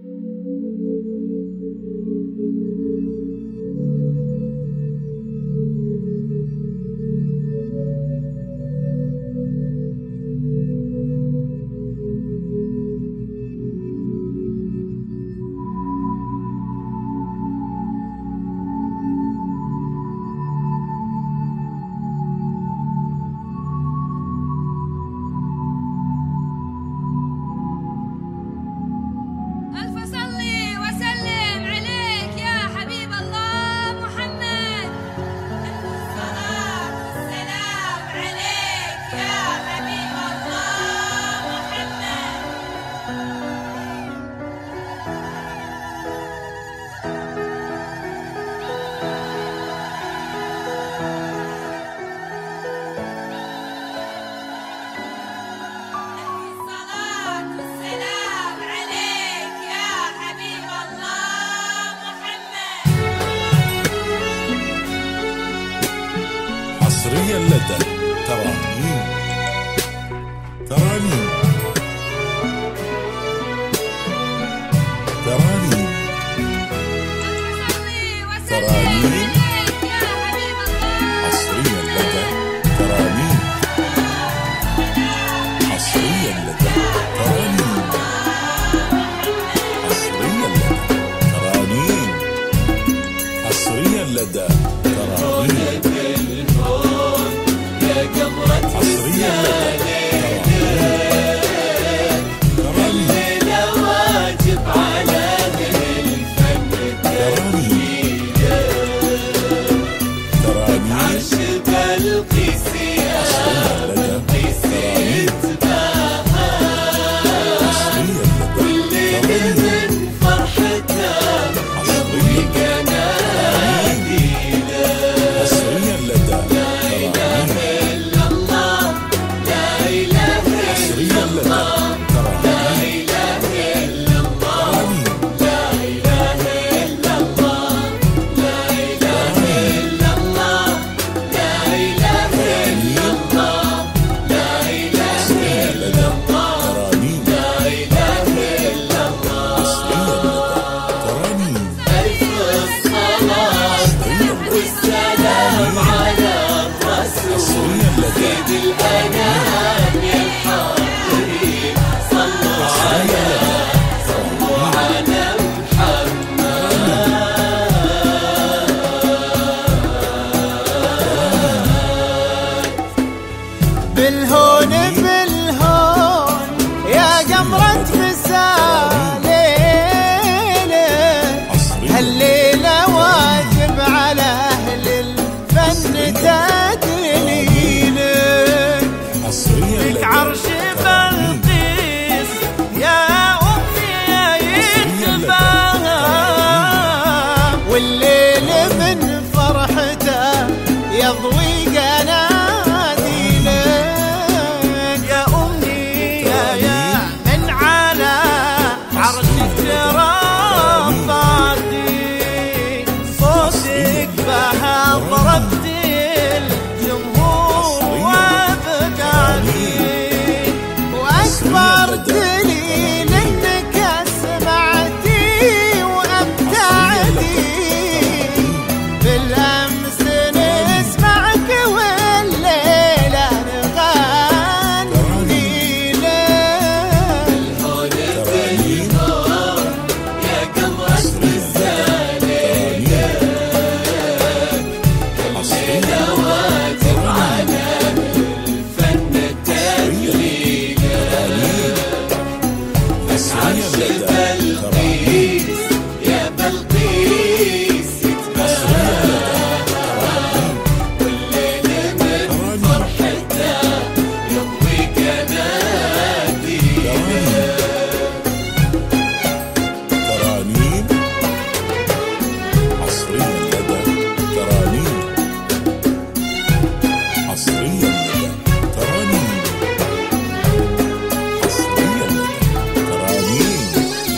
حصريا لدى ترانيم. ترانيم ترانيم ترانيم حصريا لدى ترانيم. حصريا لدى ترانيم. حصريا لدى ترانيم. حصريا لدى ترانيم. حصريا الليلة واجب على أهل الفن ترانيم. عرش بلقيس يا بلقيس يتباهى والليل من فرحته يضوي قناديله. حصريا لدى سيد الأنام يا الحاضرين صلوا على محمد. بالهون بالهون يا قمرة مسالينا هالليلة واجب على أهل الفن لك عرش بلقيس يا أمي يتباهى والليل من فرحته يضوي قناديله. يا أمي يا من على عرشك رفعتي صوتك بها ضربتي وأكبر دليل إنك سمعتي وأمتعتي بالأمس نسمعك والليلة نغني لك. الهون بالهون يا قمرة مسالينا الليلة واجب على الفن التكليف. عرش بلقيس يا بلقيس يتباهى والليل من فرحته يضوي قناديله. ترانيم. حصريا لدى ترانيم. حصريا لدى ترانيم. حصريا لدى ترانيم.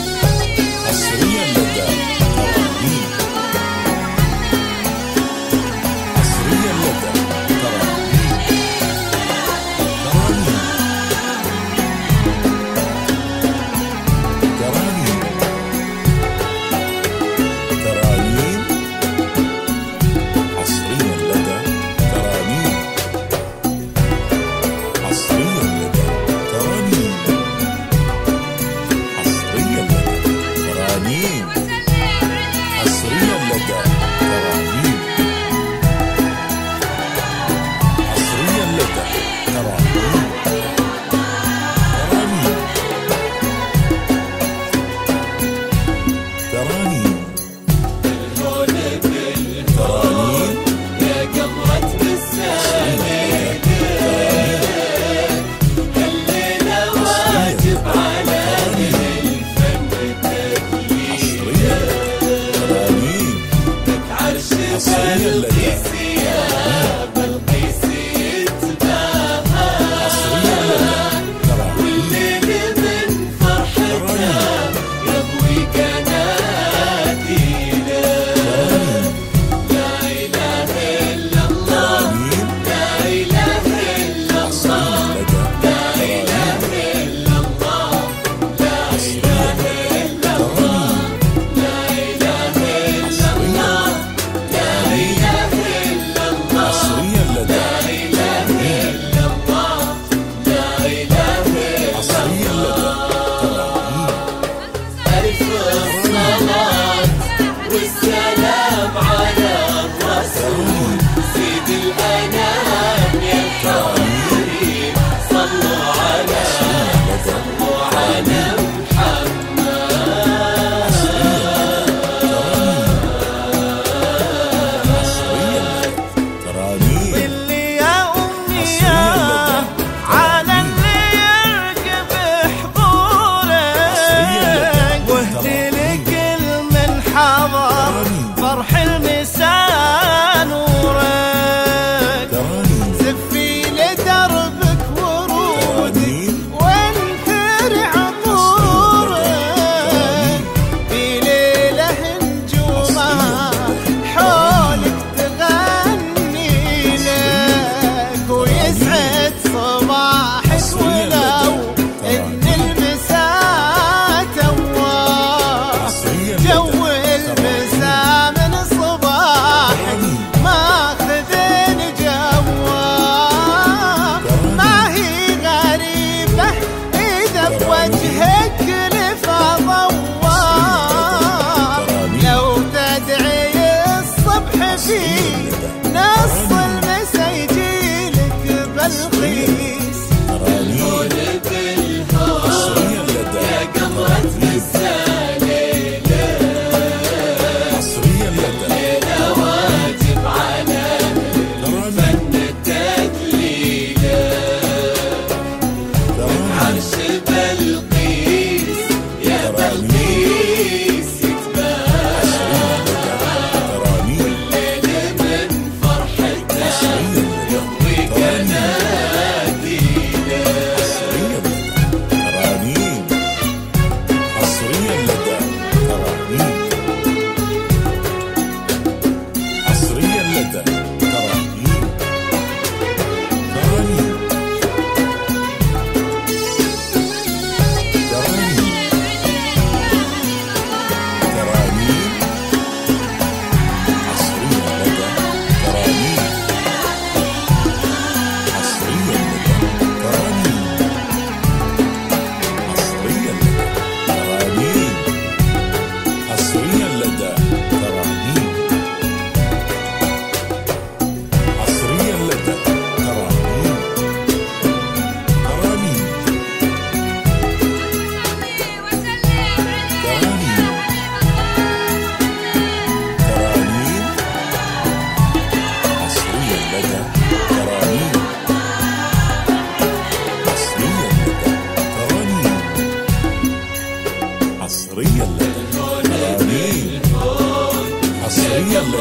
حصريا لدى ترانيم حصريا لدى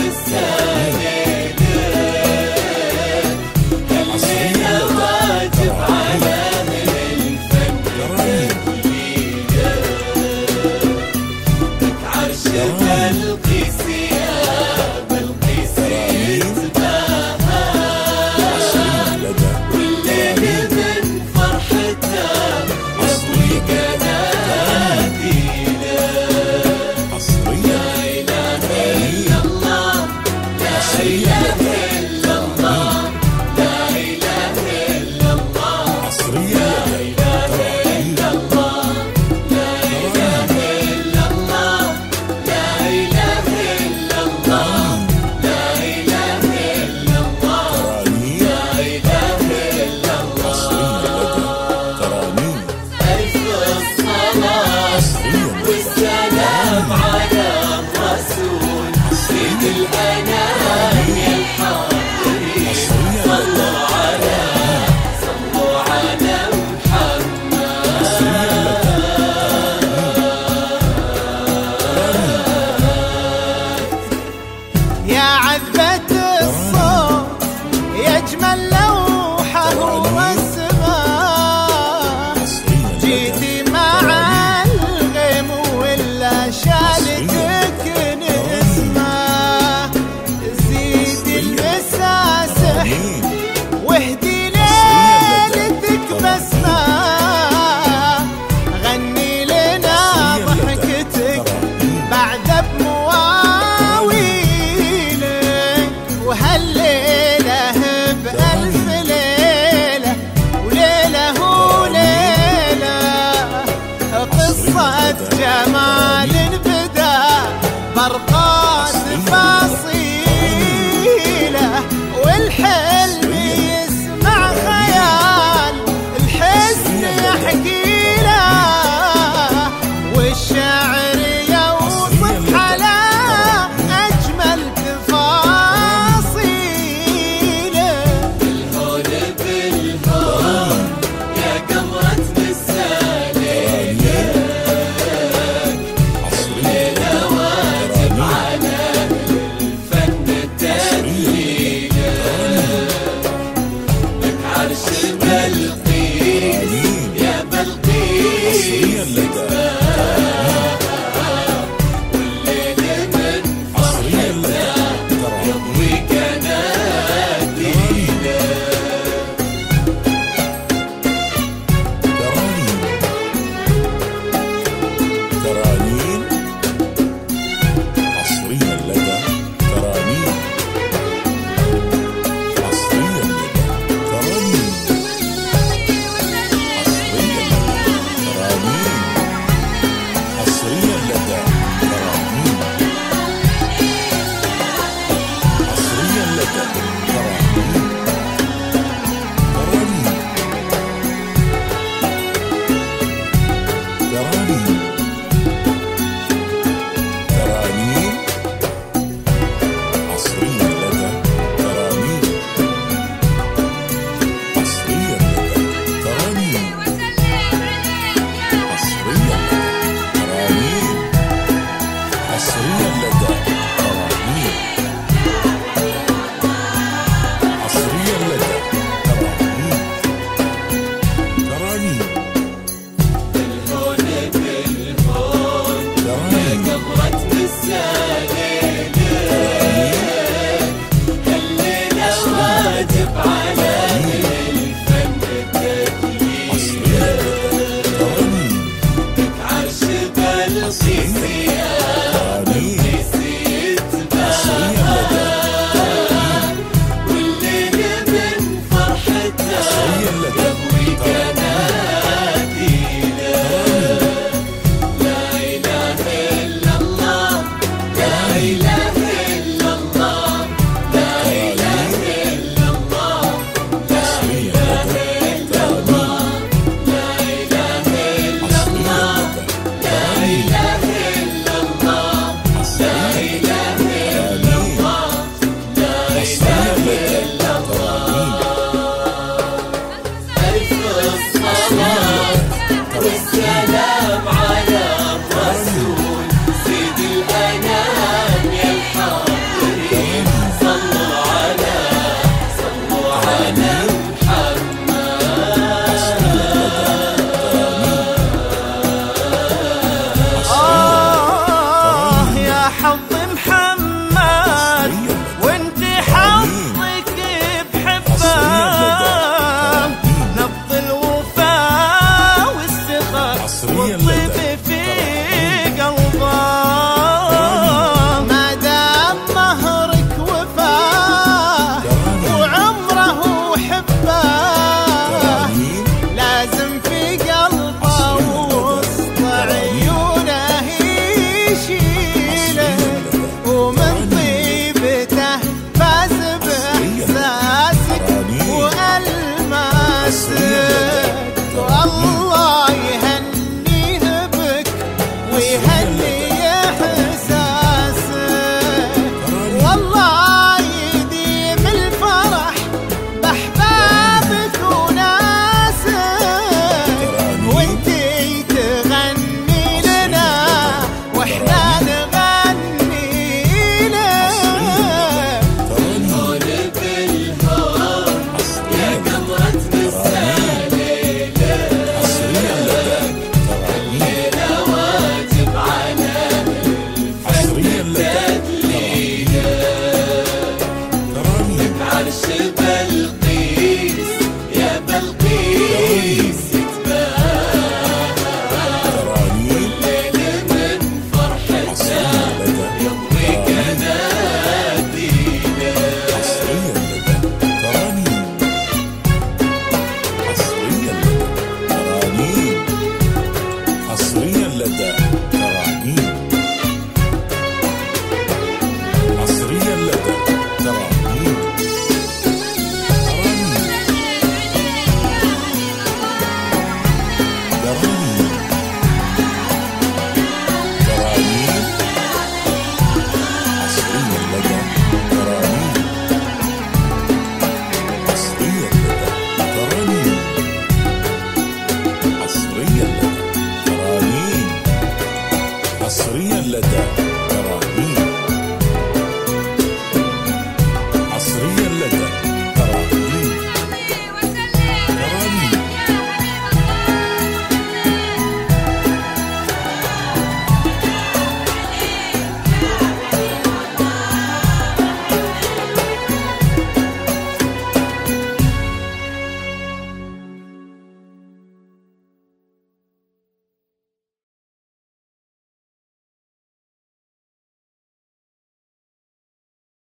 حصريا لدى ترانيم عرش بلقيس يا بلقيس يتباهى حصريا لدى والليل من فرحته يضوي قناديله حصريا لا إله إلا الله لا إله إلا الله لا إله إلا الله حصريا لدى إلا الله لا إله إلا الله لا إله إلا الله لا إله إلا الله ترانيم لا إله إلا الله حصريا لدى ترانيم ألف الصلاة والسلام على الرسول سيد الأنام يا الحاضرين صلوا على يا عذبة الصوت يجمل لوحه والسماء جيتي مع الغيم ولا شالتك نسمة زيدي المساسح واهدي ليلتك بسمة غني لنا ضحكتك بعد بمواويلك وهالليلة بألف ليلة وليلة وليلة قصة جمال بدا برقات فاصيلة والحلم يسمع خيال الحزن يحكي له والشعر يوصف على أجمل تفاصيله الهون بالهون يا قمرة مسالك حصريا واجب على الفن تدليله لك عرش بلقيس يا بلقيس حصريا لدى والليل من حصريا لدى يضوي قناديله ترانيم حصريا لدى ترانيم حصريا لدى ترانيم حصريا لدى ترانيم لدى ترانيم. حصريا لدى ترانيم. ترانيم. ترانيم. حصريا لدى ترانيم. حصريا لدى ترانيم. حصريا لدى ترانيم. حصريا لدى